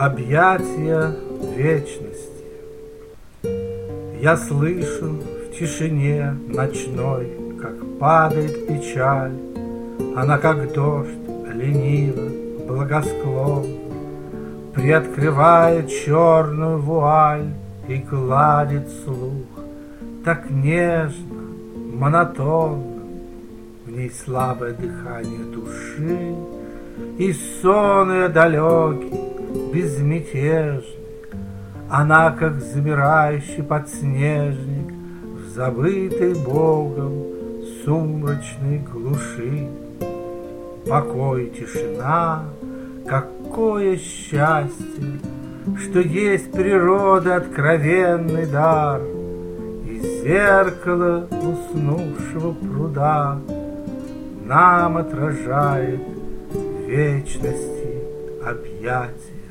Объятия вечности. Я слышу в тишине ночной, как падает печаль. Она, как дождь, лениво, благосклонно приоткрывает черную вуаль и гладит слух так нежно, монотонно. В ней слабое дыхание души и сон ее далекий, безмятежный. Она, как замирающий подснежник в забытой Богом сумрачной глуши. Покой и тишина, какое счастье, что есть природа откровенный дар, и зеркало уснувшего пруда нам отражает вечности объятия.